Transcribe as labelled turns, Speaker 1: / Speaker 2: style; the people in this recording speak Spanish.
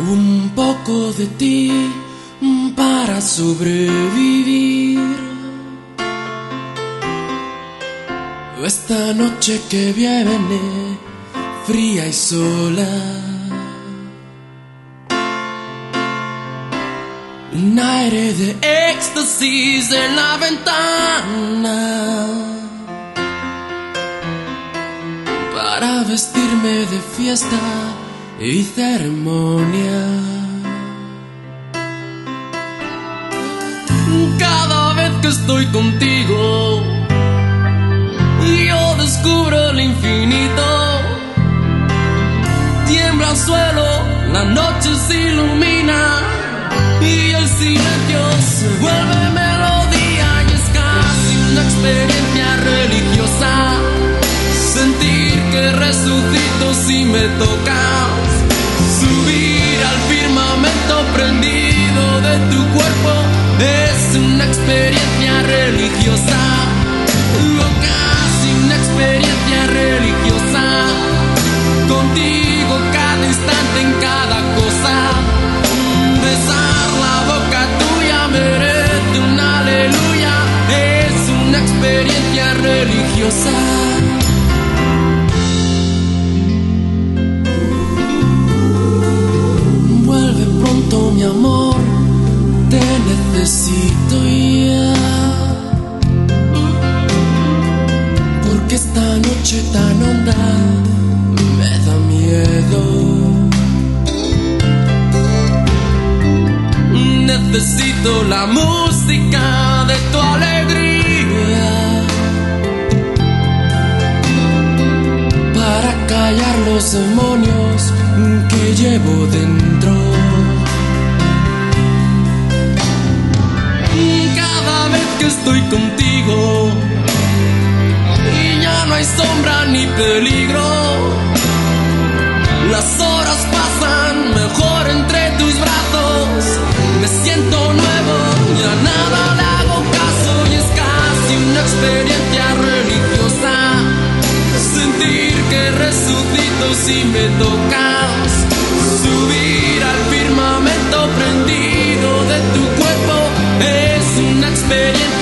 Speaker 1: Un poco de ti para sobrevivir. Esta noche que viene, fría y sola, un aire de éxtasis en la ventana para vestirme de fiesta y ceremonia. Cada vez que estoy contigo, yo descubro el infinito. Tiembla el suelo, la noche se ilumina y el silencio se vuelve melodía. Y es casi una experiencia religiosa sentir que resucito si me tocas. Subir al firmamento prendido de tu cuerpo es una experiencia religiosa. Casi una experiencia religiosa. Contigo cada instante en cada cosa. Besar la boca tuya merece un aleluya. Es una experiencia religiosa. Vuelve pronto, mi amor, te necesito ya. Porque esta noche tan honda me da miedo. Necesito la música de tu alegría para callar los demonios que llevo dentro. Cada vez que estoy contigo y ya no hay sombra ni peligro, las horas pasan mejor entre tus brazos. Me siento nuevo, ya nada le hago caso y es casi una experiencia religiosa. Sentir que resucito si me tocas. Subir al firmamento prendido de tu cuerpo es una experiencia